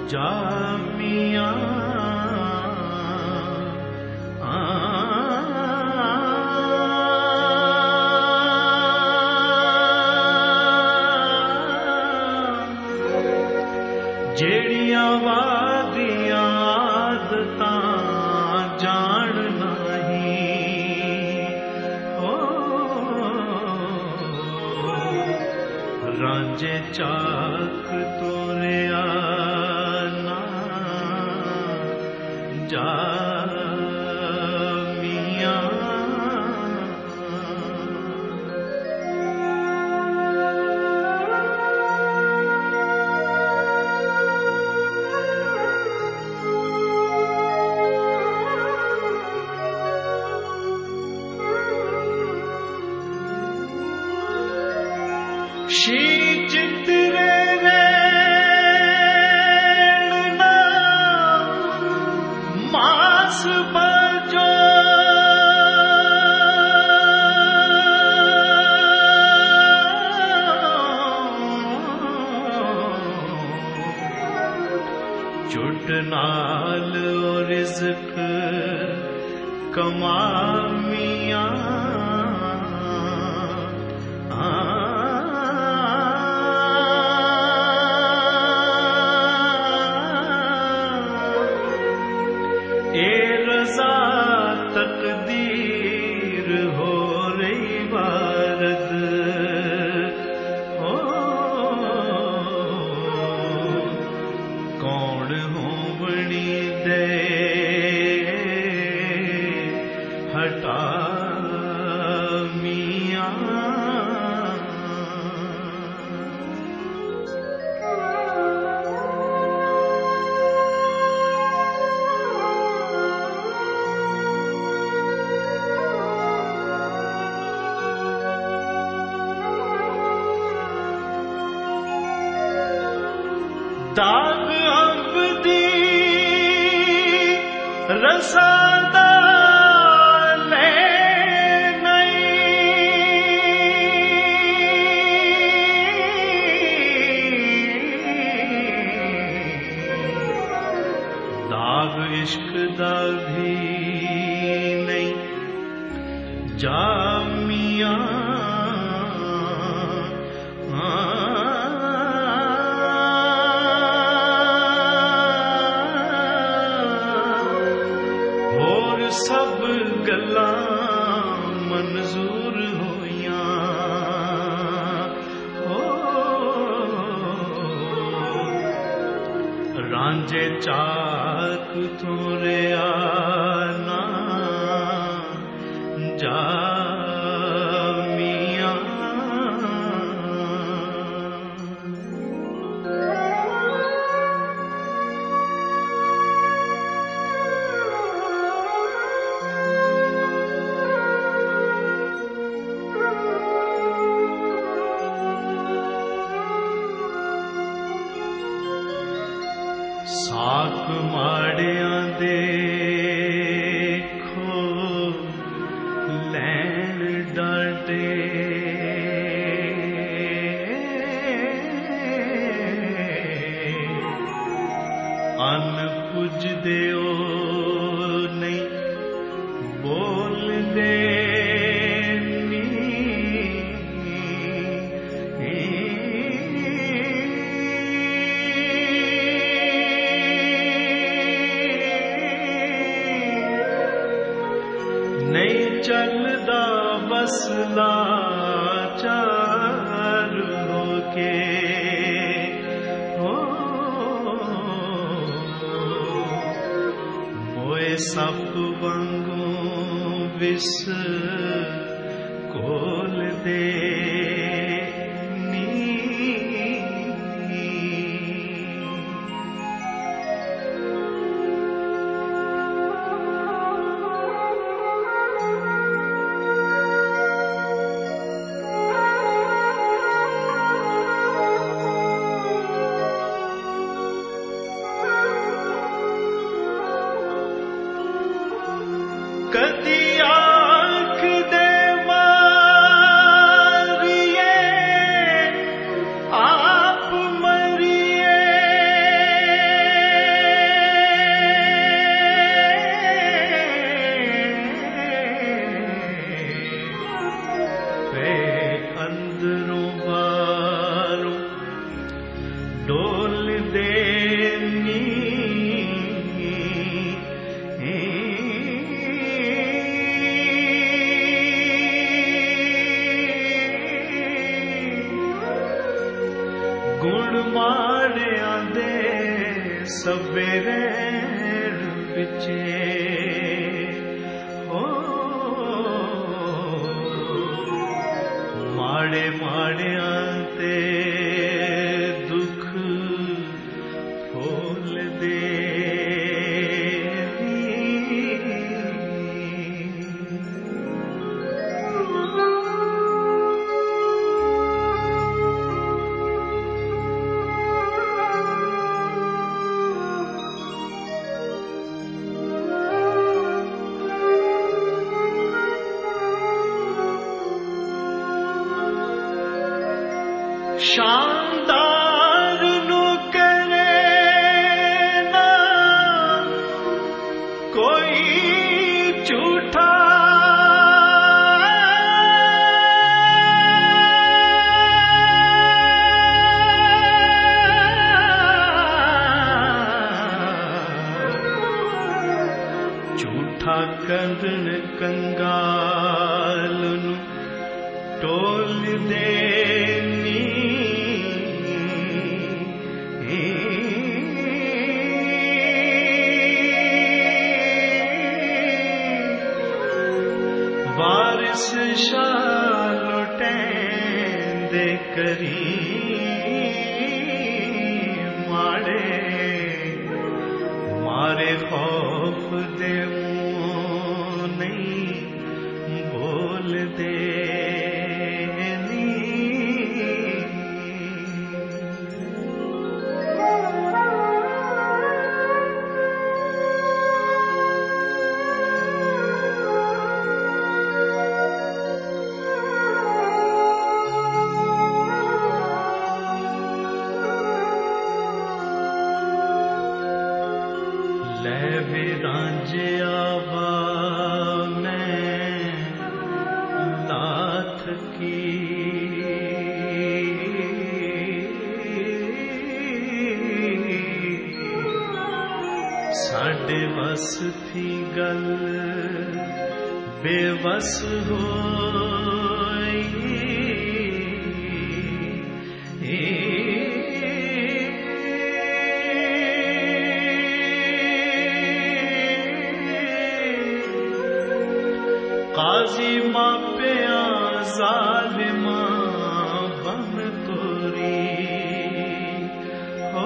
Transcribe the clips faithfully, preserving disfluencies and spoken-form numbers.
जामिया जेड़िया वादियां आदतां जान नहीं ओ रांझे चाक तोरिया ना जामिया शीच तेरे नैना मास बजो चुट नाल रिज़्क कमामिया ए रज़ा तकदीर हो रही वारद हो कौन होवनी दे हटा मियां दाग अंब दी रसादा ले नहीं दाग इश्क दा भी नहीं जामिया सब गल्लां मंजूर होइयां हो रांझे चाक तोरिया ना जामिया साक माड़ियां देखो लैन डाटे अन पुज देओ नहीं बोल दे नहीं चलदा बसला चार होके हो मोए सप वांगू विस कोल दे कदी आँख दे मारिए सवेरे बिचे हो माड़े माड़े आते दुख फूल दे शानदार नु करे ना कोई झूठा झूठा करन कंगाल नु टोल दे वारिस शालोटेंदे करी माड़े मारे खौफ दे मुँह नहीं बोल दे रांझे आवा मैं लाथ की साढ़े बस थी गल बेबस होई काजी मापिया जालिमा बन तोरी हो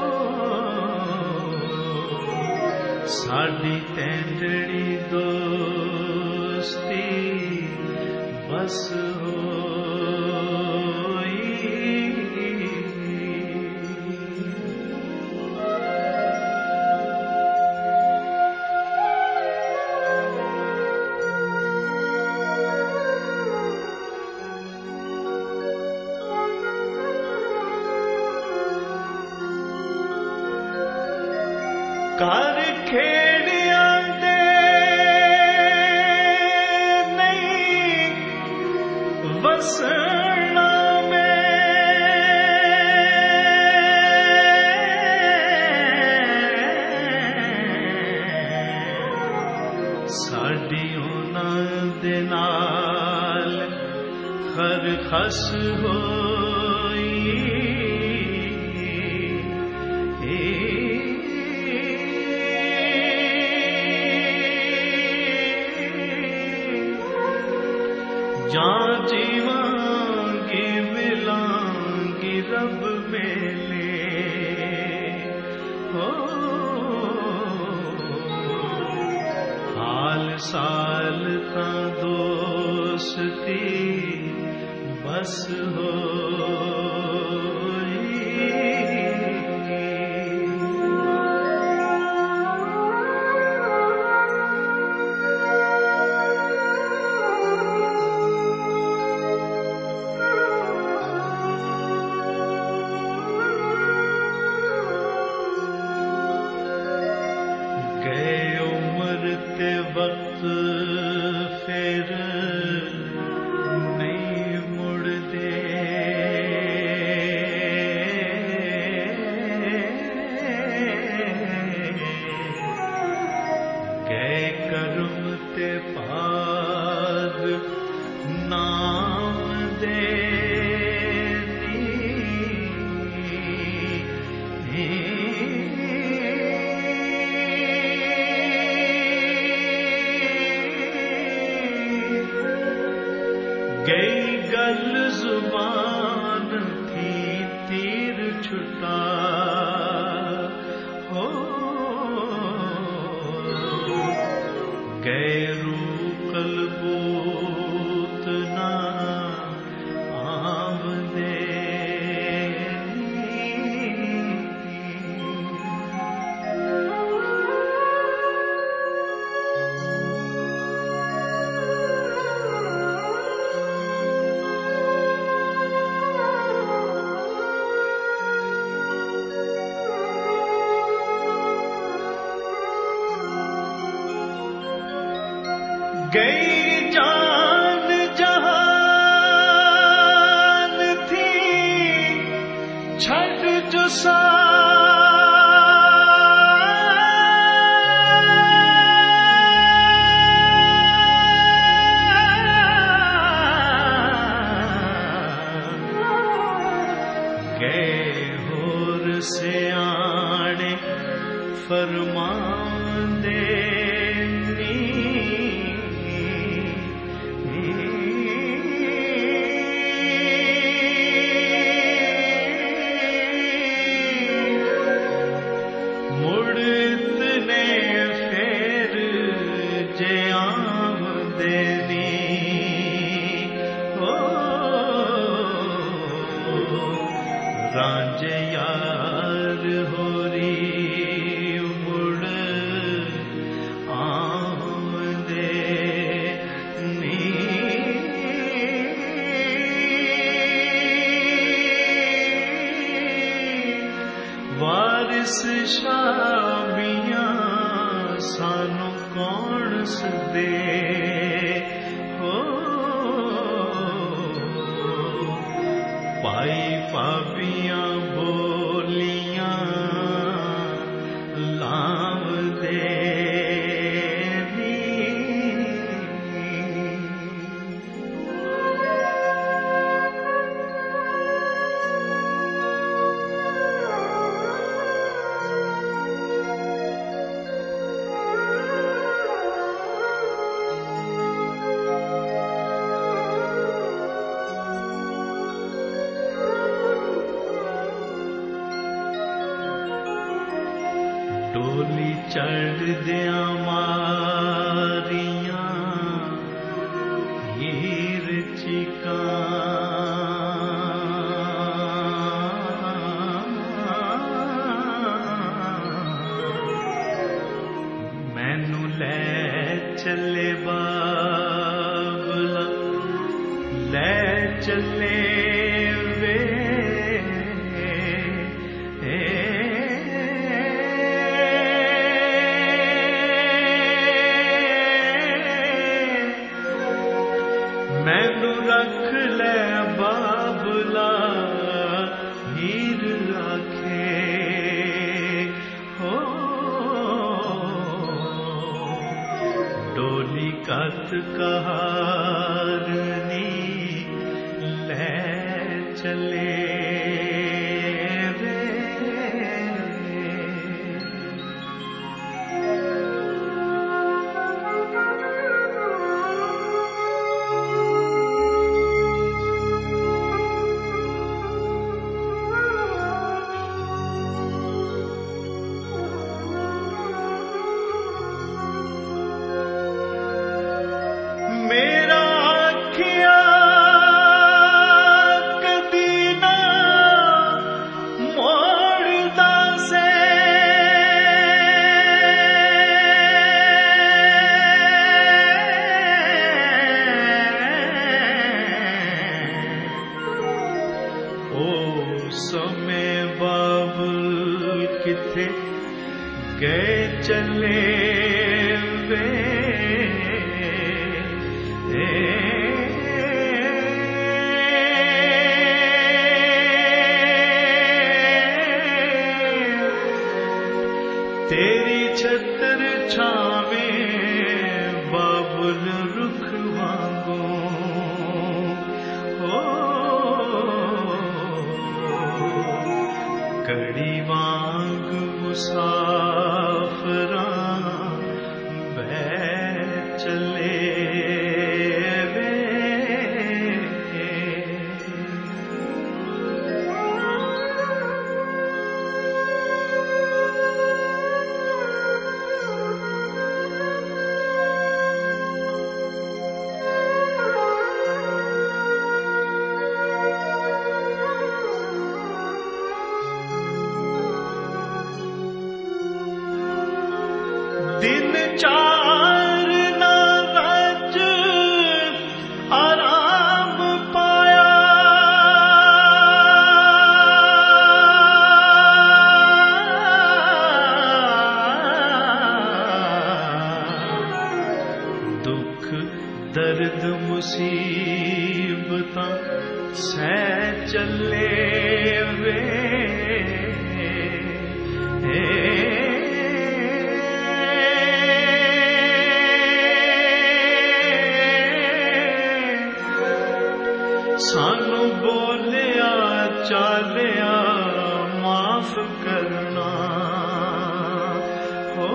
साडी तेंदड़ी दोस्ती बस कर खेड़िया दे नहीं वसना में साडी उन्हां दे नाल खरखस होई जां जीवांगी मिलांगी रब मेले हो हाल साल तां दोस्ती बस हो वक्त फिर नहीं मुड़दे गए करम ते पाग नाम दे नी जुबान थी तीर छुटा हो गैरू कलबूत ना आमदे गई जान जहान थी छठ जो सा गए होर से आने फरमान दे रांझे यार होरी मुड़ आमदे नी वारिस शामियां सानू कौन सदे हो पाई पापियां बोलियां लाव दे डोली चढ़ दिया मारियां हीर चिका मैनू ले चले बाबला ले चले वे मैनू रख ले बाबला हीर आखे हो डोली कत कहारनी ले चले मेरा आखिया कदी ना मोड़दा से ओ समय बाबुल किथे गए चले वे तेरी छतर छावे बाबुल रुख वांगो हो कड़ी वांग मुसाफरां बैठ चले वे दिन चार ना रज आराम पाया। दुख दर्द मुसीबतां सह चले वे सानू बोलिया चालिया माफ करना हो।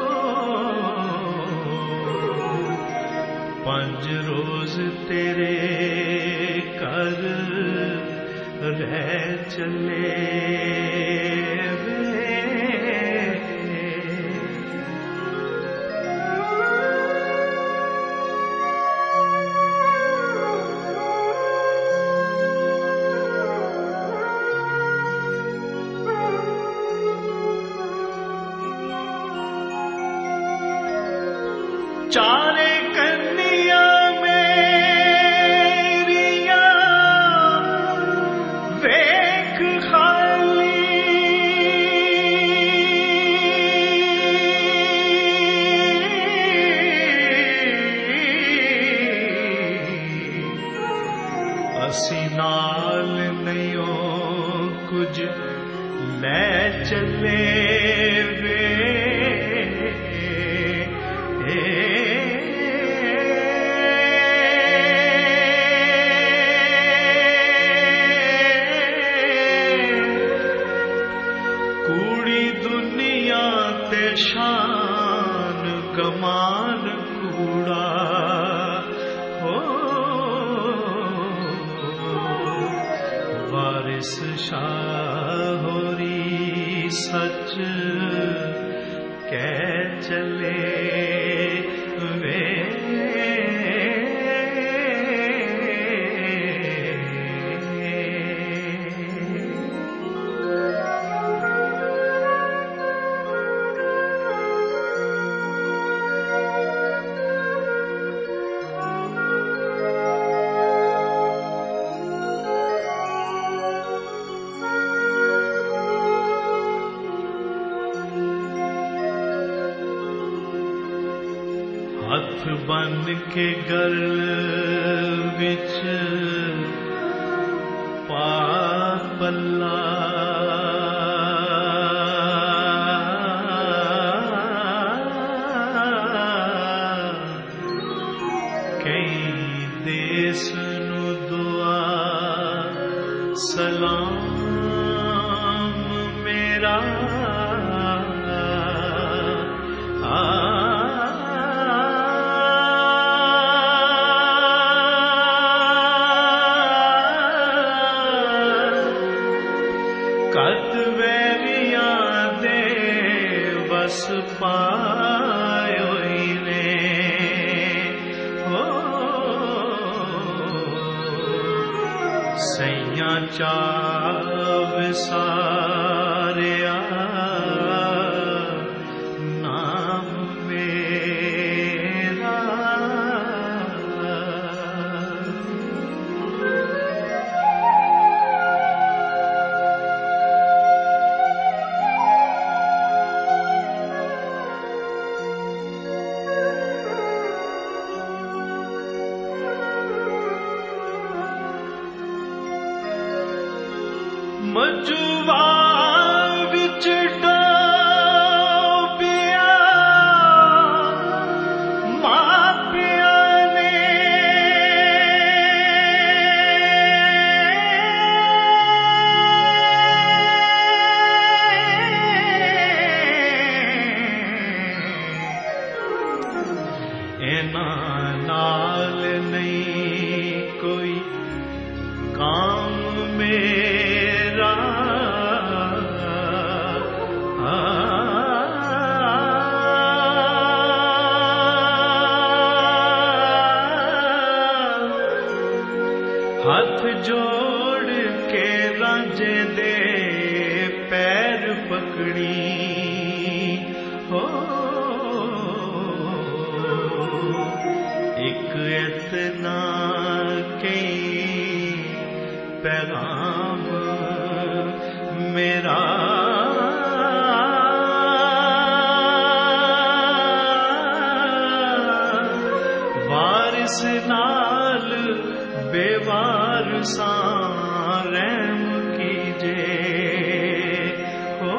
पंज रोज तेरे कर रह चले वे। चारे कन्या मेरिया वेख खाली। असी नाल नहीं कुछ ले चले वे। कूड़ी दुनिया ते शान कमाल कूड़ा हो। वारिस शाह होरी सच कह चले वे। हथ बन के गल विच पा पल्ला। कई देस नू दुआ सलाम मेरा। कद वैरिया दे बस पायो ने हो। सैया चाव सारिया नाम मेरा। मजुआ विच डोबिया मापिया ने। इन्हां नाल नहीं कोई काम मेरा। पैगाम मेरा वारिस नाल बेवारसा रहम कीजे हो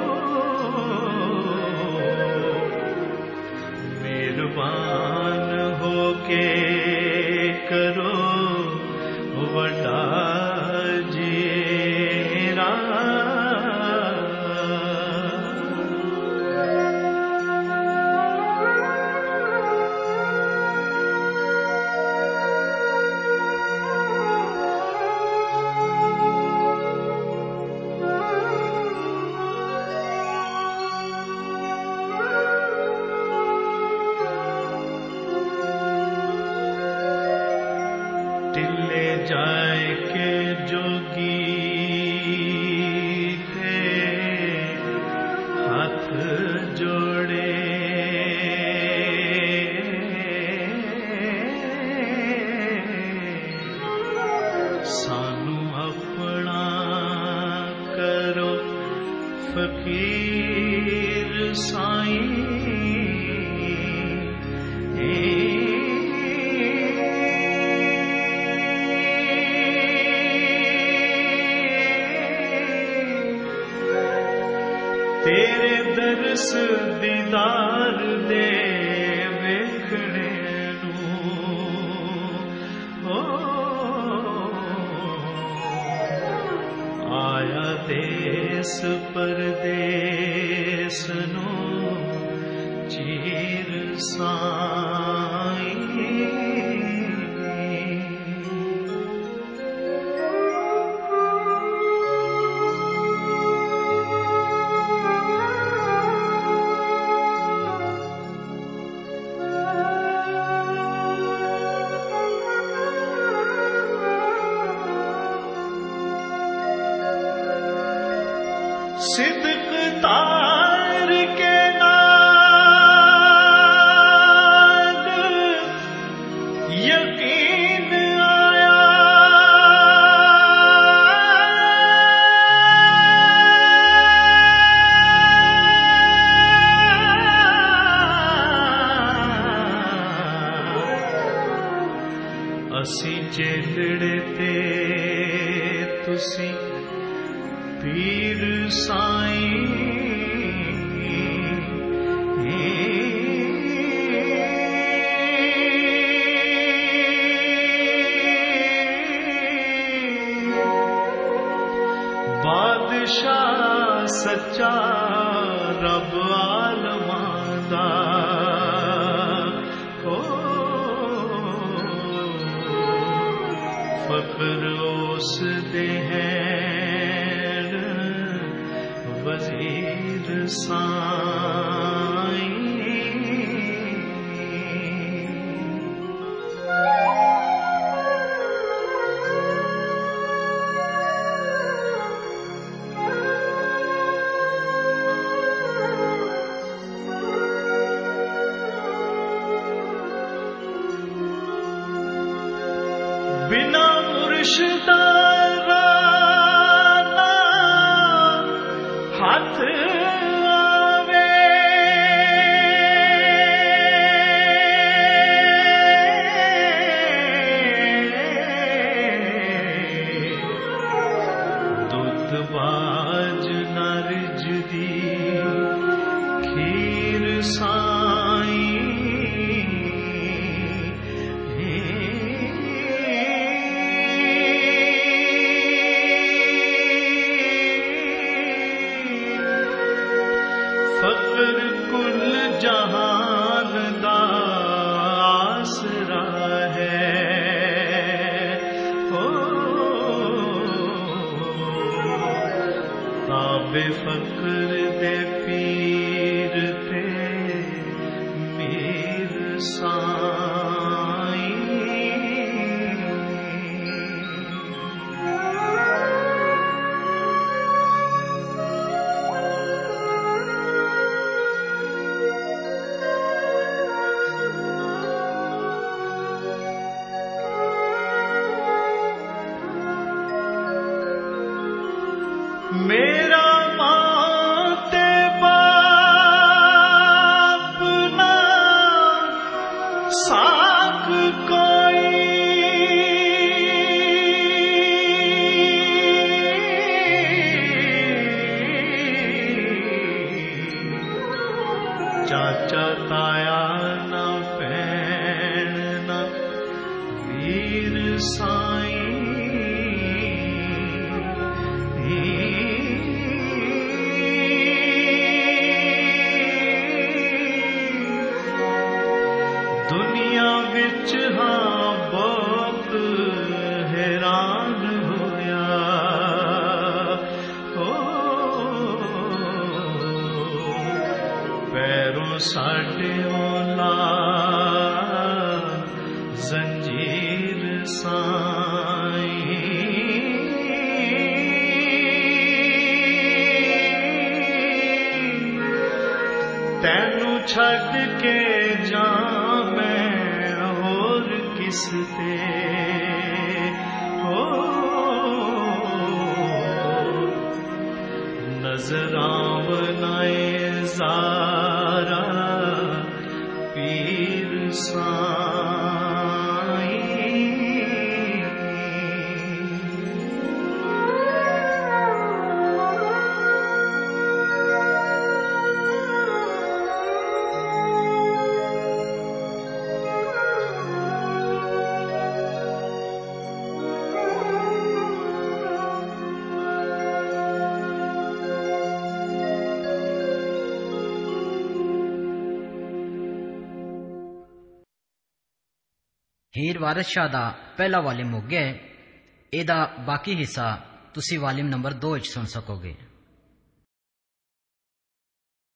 मेहरबान होके करो वड्डा जेरा टिल्ले जाए के जोगी थे हाथ जोड़े सानू अपना करो फकीर साईं तेरे दरस दीदार दे वेखने नू आया देस परदेस नू चीर साईं सिद्क तार के नाद यकीन आया असी चेलड़े ते तुसी पीर साईं बादशाह सच्चा रब आलमां दा हो फकर उस दे हैं वजीर साईं बिना मुर्शिदा राना हाथ आवे दुध बाज न रिजदी खीर साईं फकर कुल जहान दा आसरा है हो ताबे फकर दे पीर ते मीर साईं चाचा ताया ना भैन ना वीर साईं दुनिया विच हाँ बहुत हैरान होया ओ पैरों साडे ओला जंजीर साईं तैनू छड़ के जा मैं होर किस ते हो नजर आवनाए ज़ारा पीर साईं हीर वारिस शाह दा पहला वाल्यूम हो गया है। एदा बाकी हिस्सा तुसी वाल्यूम नंबर दो विच सुन सकोगे।